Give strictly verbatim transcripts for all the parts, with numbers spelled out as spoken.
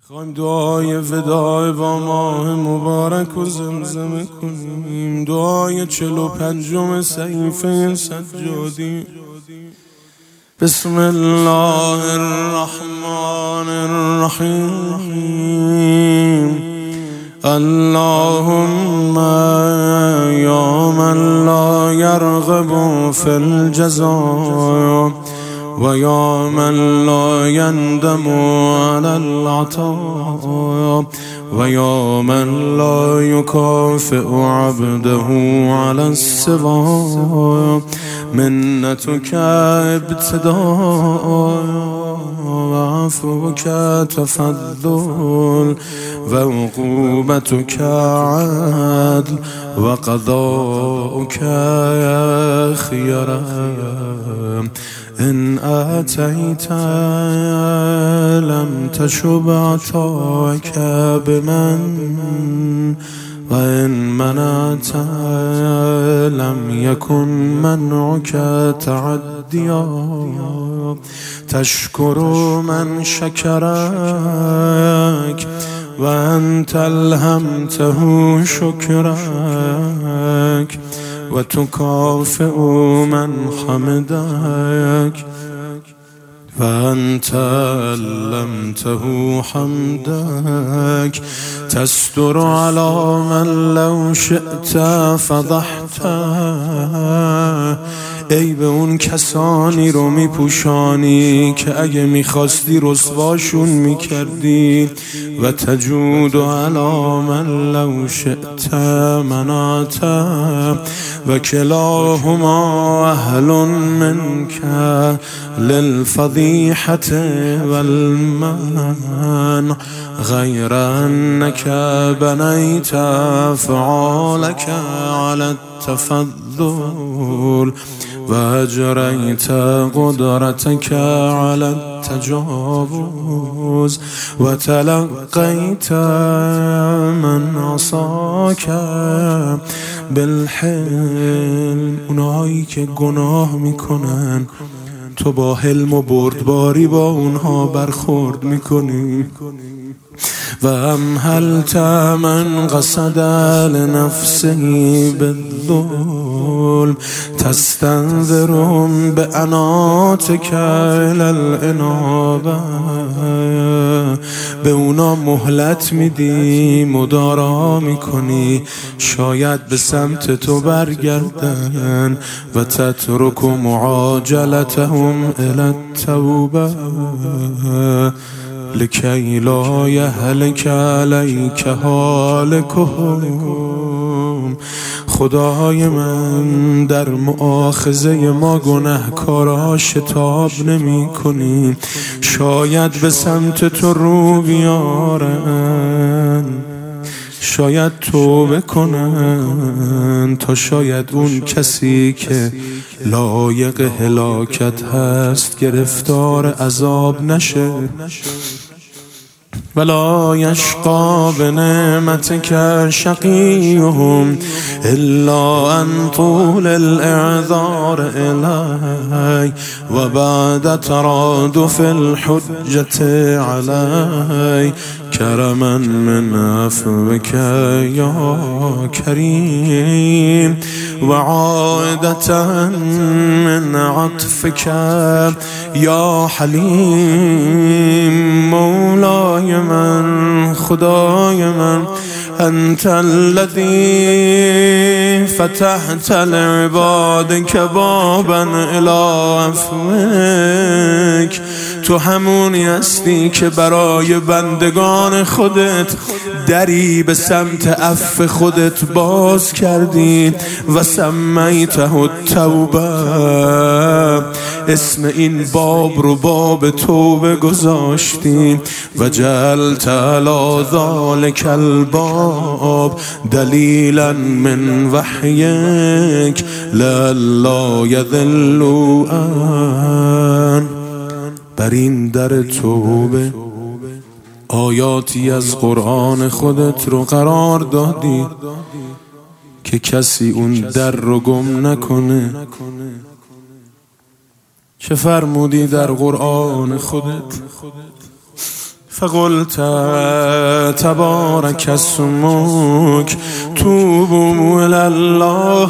خواهیم دعای وداع با ماه مبارک و زمزمه کنیم، دعای چل و پنجم صحیفه سجادی. بسم الله الرحمن الرحیم. اللهم یا من لا یرغب فی الجزاء و یا من لا یندم علی العطاء و یا من لا یکافئ عبده علی السوا. منتک ابتداء و عفوک تفضل و عقوبتک عدل و قضاؤک خیره. ان اتیت لم تشب عطاک بمن و این منعت لم یکن منعک تعدیا. تشکر من شکرک و انت الهمته شکرک و تکافئ من حمدک و انت علمته حمدک. تستر علی من لو شئت فضحته. ای به اون کسانی رو میپوشانی که اگه میخواستی رسواشون میکردی. و تجود علی من لو شئت منعت. و کلاهما اهل منک للفضیحة والمنع غیر انک بنیت افعالک علی التفضل و اجریت قدرتک علی التجاوز و تلقیت من عصاک بالحلم. اونایی که گناه میکنن تو با حلم و بردباری با اونها برخورد میکنی. و امهلت من قصد لنفسه بالظلم تستنذرهم بعناتک الی الانابه. به اونا مهلت میدی، مدارا میکنی، شاید به سمت تو برگردن. و تترک معاجلتهم الی التوبه لکی لا یهلک علیک هالکهم. خدای من در مؤاخذه ما گنهکارا شتاب نمی کنی، شاید به سمت تو رو بیارن، شاید توبه کنن تا شاید اون کسی که لایق هلاکت هست گرفتار عذاب نشه. ولا یشقی بنعمتک شقیهم الا ان طول الاعذار الی و بعد ترادف الحجة علی. کرما من عفوک یا کریم و عائدة من عطفک یا حلیم. مولای من، خدای من، انت الذی فتحت لعبادک بابا الی عفوک. تو همونی هستی که برای بندگان خودت دری به سمت عفو خودت باز کردی. و سمیته التوبه، اسم این باب رو باب توبه گذاشتی. و جعلت علی ذلک الباب دلیلا من وحیک لئلا یضلوا عنه. بر این در توبه آیاتی از قرآن خودت رو قرار دادی که کسی اون در رو گم نکنه. چه فرمودی در قرآن خودت؟ فقلت تبارك اسمك توبوا إلى الله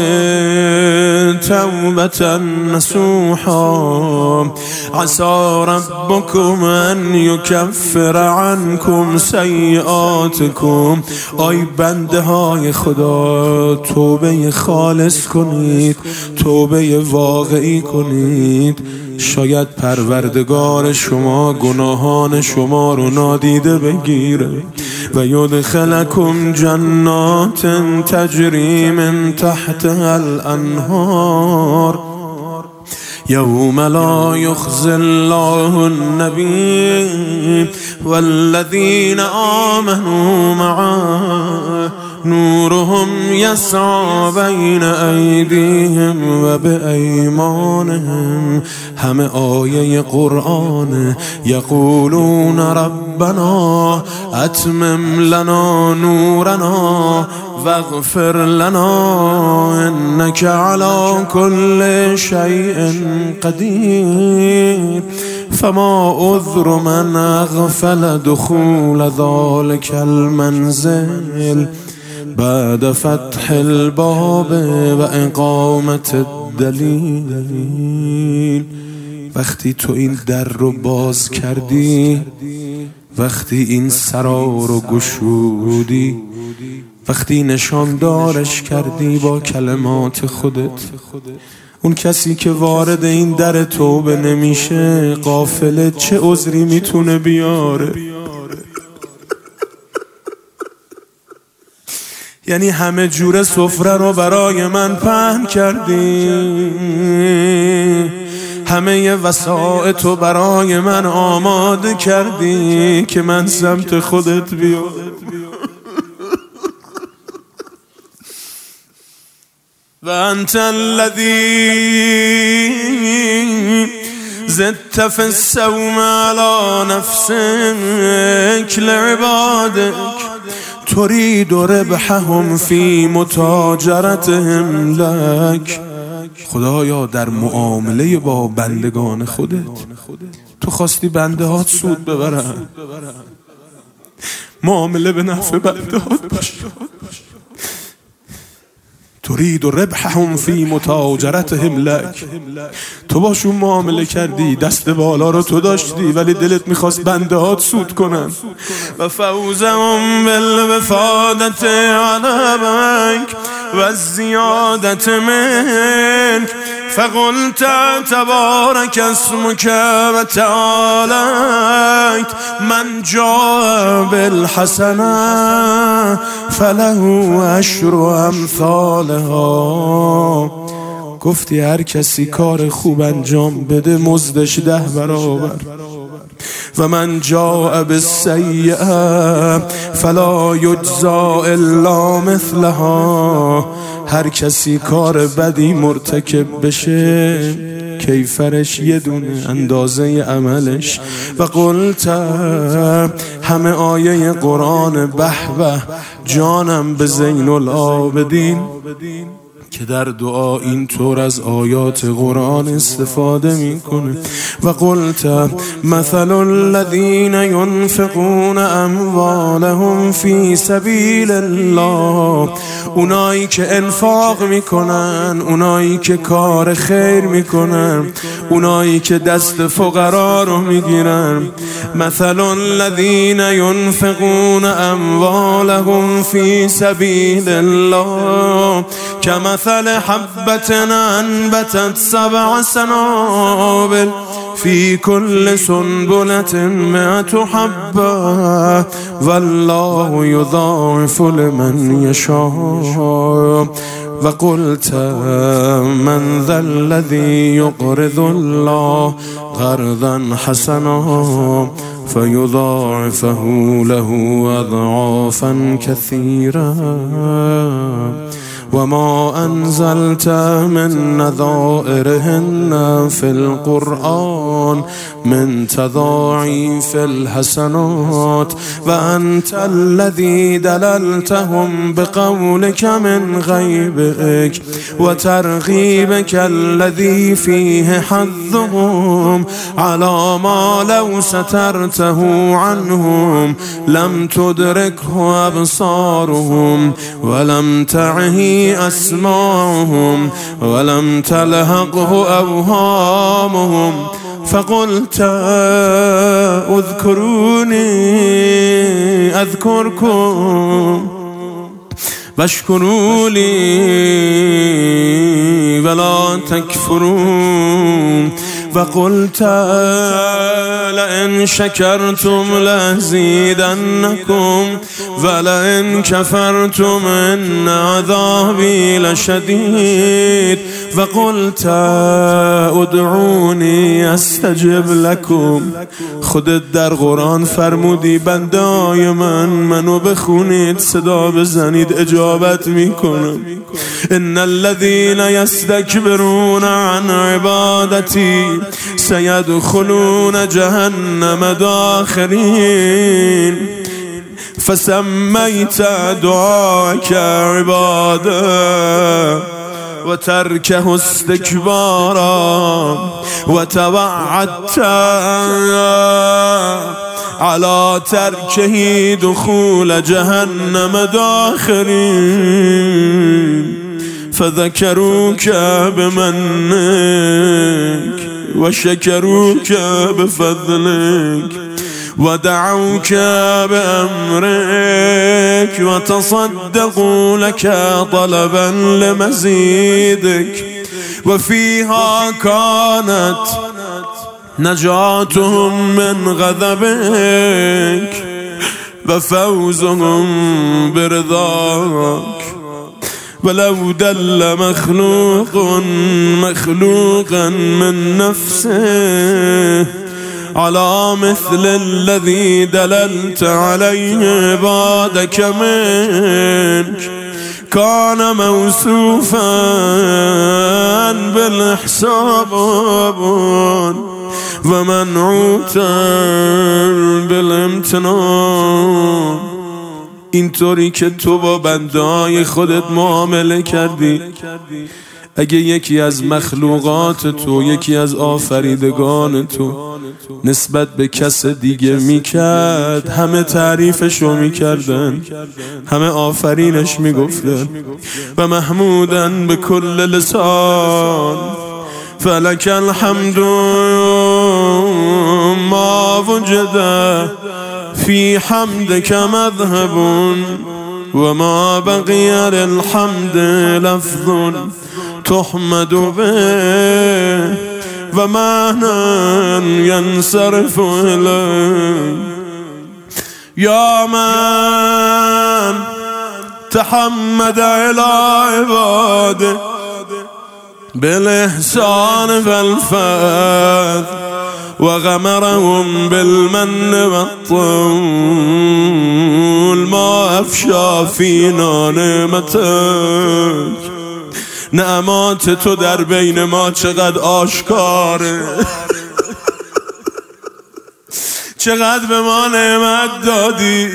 توبة نصوحا عسى ربكم أن يكفر عنكم سیئاتکم. آی بنده های خدا، توبه خالص کنید، توبه واقعی کنید. شاید پروردگار شما گناهان شما رو نادیده بگیره و یدخلکم جنات تجری من تحتها الانهار یوم لا یخزی الله النبی والذین آمنوا معه نورهم یسعی بین ایدیهم و بایمانهم. همه آیه قرآن. یقولون ربنا اتمم لنا نورنا واغفر لنا انك على كل شيء قدير. فما عذر من اغفل دخول ذلك المنزل بعد فتح الباب و اقامت الدلیل. وقتی تو این در رو باز کردی، وقتی این سرا رو گشودی، وقتی نشاندارش کردی با کلمات خودت، اون کسی که وارد این در توبه نمیشه غافله چه عذری میتونه بیاره؟ یعنی همه جور سفره رو برای من پهن کردی، همه وسائط رو برای من آماده کردی که من سمت خودت بیام. و انت الذی زدت فی الصوم علی نفسک لعبادک ترید ربحهم فی متاجرتهم لک. خدایا در معامله با بندگان خودت تو خواستی بنده هات سود ببرن، معامله به نفع بنده هات باشه. ترید ربحهم فی متاجرتهم لک. تو باشون معامله کردی، دست بالا رو تو داشتی، ولی دلت میخواست بنده هات سود کنن. و فوزهم بالوفادت علبک و زیادت منک فقلت تبارک اسمک و تعالیت من جاء بالحسنه فله عشر امثالها. گفتی هر کسی کار خوب انجام بده مزدش ده برابر. و من جاء بالسیئه فلا یجزی الا مثلها. هر کسی کار بدی مرتکب بشه کیفرش یه دونه اندازه عملش. و قلت همه آیه قرآن به به جانم به زین العابدین که در دعا اینطور از آیات قرآن استفاده میکنه. و قلت مثل الذین ينفقون اموالهم فی سبیل الله. اونایی که انفاق میکنن، اونایی که کار خیر میکنن، اونایی که دست فقرا رو میگیرن. مثل الذین ينفقون اموالهم فی سبیل الله كمثل حبة انبتت سبع سنابل في كل سنبلة مئة حبة والله يضاعف لمن يشاء. وقلت من ذا الذي يقرض الله قرضا حسنا فيضاعفه له أضعافا كثيرا وما أنزلت من نظائرهن في القرآن من تضاعيف الحسنات وأنت الذي دللتهم بقولك من غيبك وترغيبك الذي فيه حظهم على ما لو سترته عنهم لم تدركه أبصارهم ولم تعهي أسماعهم ولم تلهقه أوهامهم فقلت اذكروني أذكركم واشكروا لي ولا تكفرون وقلت لئن شكرتم لأزيدنكم ولئن كفرتم إن عذابي لشديد وقلت ادعوني استجب لكم. خودت در قرآن فرمودی بنده‌های من منو بخونید صدا بزنید اجابت میکنم. ان الذين يستكبرون عن عبادتي سيدخلون جهنم داخرين فسميت دعاءك عباده وتركه استكبارا وتوعدت على تركه دخول جهنم داخرين فذكروك بمنك وشكروك بفضلك ودعوك بأمرك وتصدقوا لك طلبا لمزيدك وفيها كانت نجاتهم من غضبك وفوزهم برضاك. ولو دل مخلوق مخلوقا من نفسه على مثل الذي دللت عليه عبادك منك كان موصوفا بالإحسان ومنعوتا بالامتنان. اینطوری که تو با بنده‌های خودت معامله کردی اگه یکی از مخلوقات تو یکی از آفریدگان تو نسبت به کس دیگه میکرد همه تعریفشو میکردن همه آفرینش میگفتن و محمودن به کل لسان فلک الحمد ما وجد في حمدك مذهب وما بقي للحمد لفظ تحمد به ومعنى ينصرف إليه. يا من تحمد إلى عباده بالإحسان والفضل وغمرهم بالمن والطول ما أفشى فينا نعمتك. نعمات تو در بین ما چقدر آشکاره چقدر به ما نعمت دادی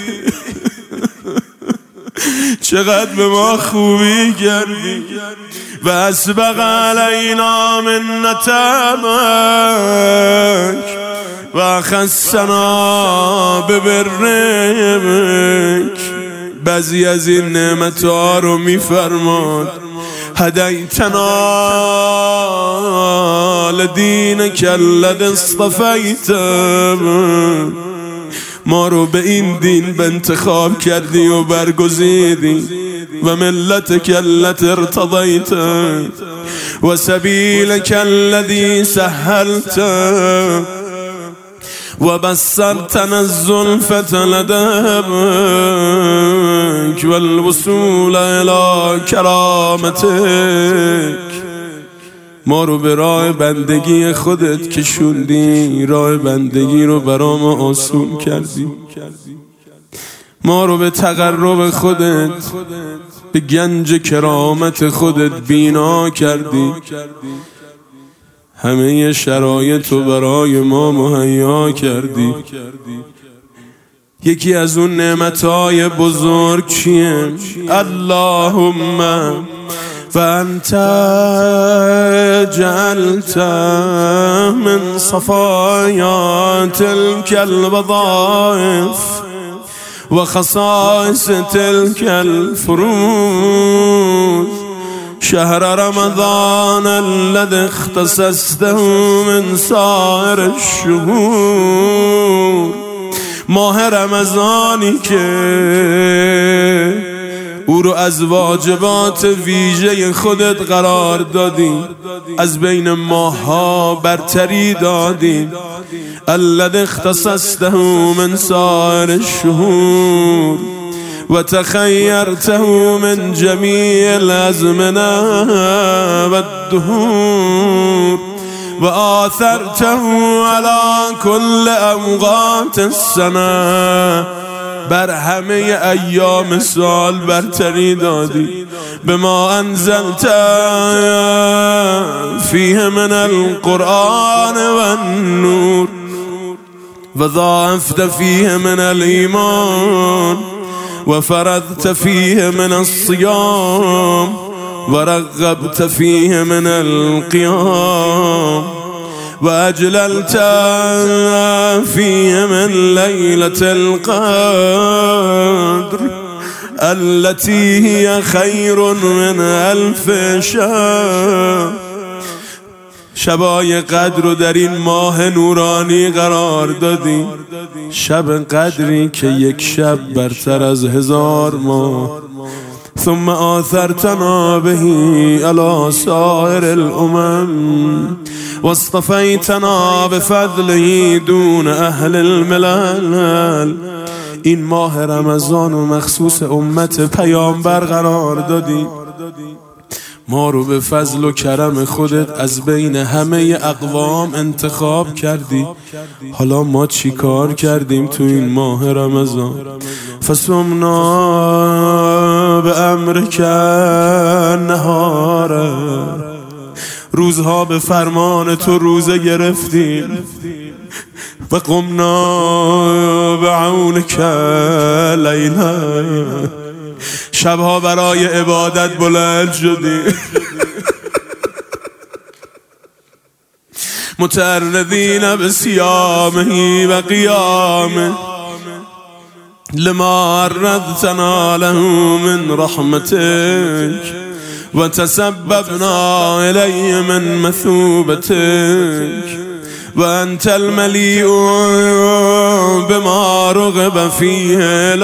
چقدر به ما خوبی کردی و اسبغ علینا منتك و خصنا ببرك. بعضی از این نعمتها رو میفرماد هدیتنا لدینک الذی اصطفیت ما رو به این دین به انتخاب کردی و برگزیدی و ملتک التي ارتضیت و سبیلک الذی سهلت و بسرتنا الزلفة لدبك والوصول الى کرامتك. ما رو به راه بندگی خودت کشوندی راه بندگی رو برام آسون کردی ما رو به تقرب خودت، به گنج کرامت خودت بینا کردی. همه شرایط رو برای ما مهیا کردی. یکی از اون نعمتهای بزرگ چیه؟ اللهم و انت جعلت من صفایا تلك الوظائف و خصائص تلك الفروض شهر رمضان الذي اختصصته من سائر الشهور. ماه رمضانی که او رو از واجبات ویژه خودت قرار دادی، از بین ماها برتری دادی. الذي اختصصته من سائر الشهور و تخیرته من جمیع الازمنه و الدهور و آثرته على كل اوقات السنه. بر همه ایام سال برتری دادی. به ما انزلت فیه من القرآن و النور و ضاعفت فیه من الایمان و فرضت فیه من الصیام و رغبت فیه من القیام و اجللت فیه من لیلة القدر التي هي خیر من الف شهر. شبای قدر رو در این ماه نورانی قرار دادی. شب قدری که یک شب برتر از هزار ماه. ثم آثرتنا به على سائر الامم واصطفیتنا بفضله دون اهل الملل. این ماه رمضان و مخصوص امت پیامبر قرار دادی. ما رو به فضل و کرم خودت از بین همه اقوام انتخاب کردی. حالا ما چی کار کردیم تو این ماه رمضان؟ فصمنا به امرک نهاره. روزها به فرمان تو روزه گرفتیم. و قمنا به عونک لیلا. شبها برای عبادت بلند شدی. متعرضین بصیامه و قیامه لما عرضتنا له من رحمتك و تسببنا الی من مثوبتك و انت الملیء بما رغب فیه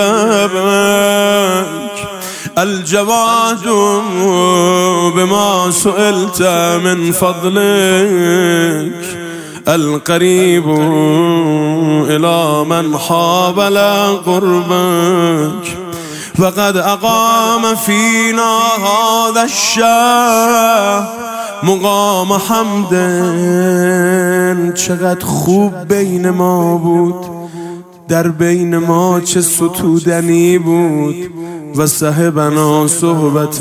لبک الجواد بما سئلت من فضلك القریب الى من حابل قربك وقد اقام فینا هذا الشهر مقام حمد. چقدر خوب بین ما بود، در بین ما چه ستودنی بود. و صاحبنا صحبت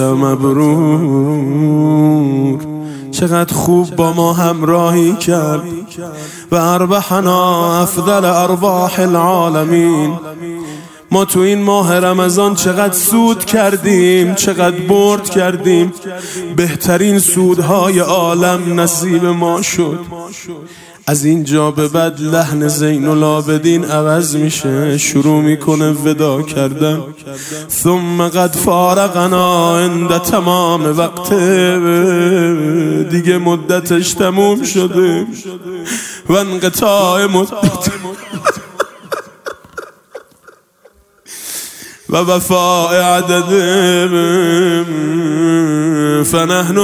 مبرور. چقدر خوب با ما همراهی کرد. و اربحنا افضل ارباح العالمین. ما تو این ماه رمضان چقدر سود کردیم، چقدر برد کردیم. بهترین سودهای عالم نصیب ما شد. از اینجا به بعد لحن زین العابدین عوض میشه، شروع میکنه ودا کردن. ثم قد فارقنا عند تمام وقت. دیگه مدتش تموم شده و انقطاع مدت و وفاء عدد فنحن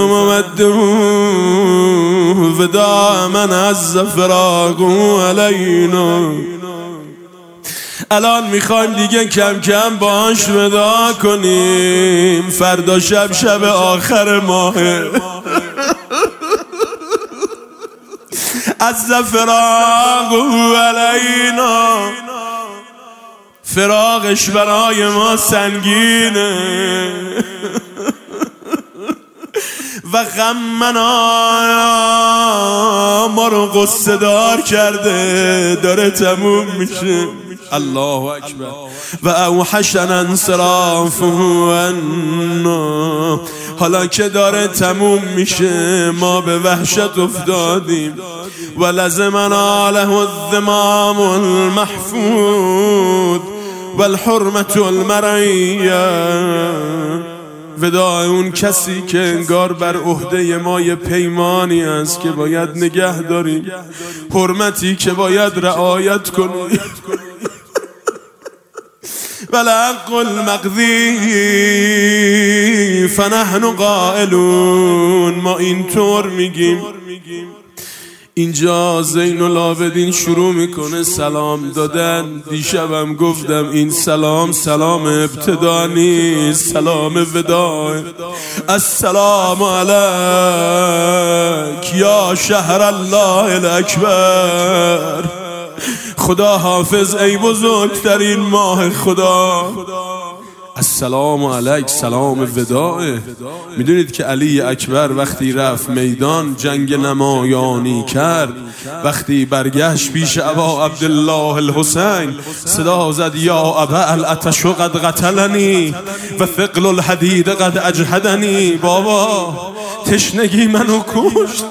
مودعون وداع من عز فراق علینا. الان میخوایم دیگه کم کم باش ودا کنیم. فردا شب شب آخر ماهه. عز فراق علینا. فراقش برای ما سنگینه و غم منا ما رو قصه دار کرده، داره تموم میشه. الله اکبر. و اوحشنا انصرافه عنا، حالا که داره تموم میشه ما به وحشت افتادیم. و لزمنا له الذمام المحفوظ و الحرمت المرعیه، وداع اون کسی که انگار بر عهده ما یه پیمانی است که باید نگه داریم، حرمتی که باید رعایت کنیم. والحق المقضی فنحن قائلون، ما اینطور میگیم. اینجا زین العابدین شروع میکنه سلام دادن. دیشبم گفتم این سلام سلام ابتدا نیست، سلام وداع. السلام علیک یا شهر الله الاکبر، خدا حافظ ای بزرگترین ماه خدا. السلام علیک، سلام وداعه. میدونید که علی اکبر وقتی رفت میدان جنگ نمایانی کرد، وقتی برگشت پیش ابا عبدالله الحسین صدا زد یا ابا العطش قد قتلنی و ثقل الحدید قد اجهدنی. بابا تشنگی منو کشت،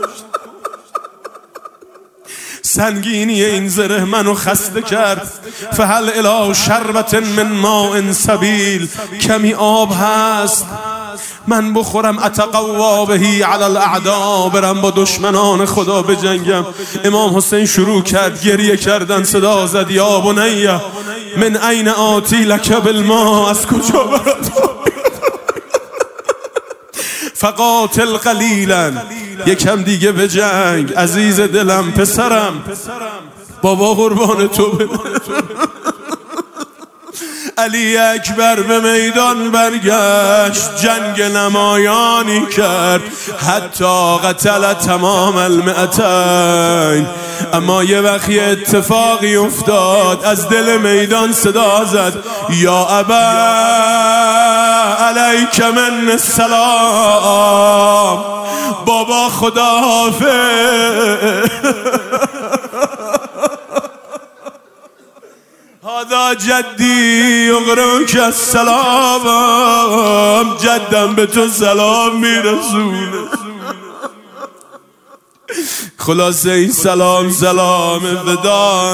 سنگینی این زره منو خسته کرد. فهل الی شربت من ماء سبیل، کمی آب هست من بخورم اتقوا بهی علی الاعداء، برم با دشمنان خدا بجنگم. امام حسین شروع کرد گریه کردن، صدا زد یا بنیه من این آتی لک بالماء، از کجا برات فقاتل قلیلا، یکم دیگه به جنگ عزیز دلم پسرم، بابا قربان تو بدم. علی اکبر به میدان برگشت، جنگ نمایانی کرد، حتی قتل تمام المئتین. اما یه وقتی اتفاقی افتاد، از دل میدان صدا زد یا ابا علیک من السلام، بابا خدا حافظ. هذا جدی یقرأک السلام، جدم به تو سلام میرسونه. خلاصه این سلام سلام وداع.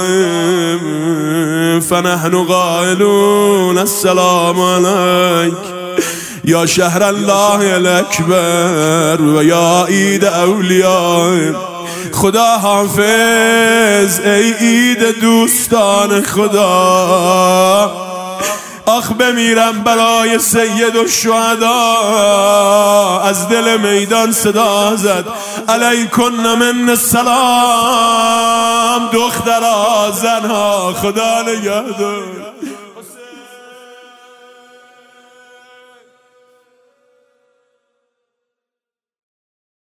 فنحن قائلون السلام علیک یا شهر الله الاکبر و یا عید اولیاء. خدا حافظ ای عید دوستان خدا. آخ بمیرم برای سید الشهدا. از دل میدان صدا زد علیکن من السلام، دخترها زنها خدا نگهدار.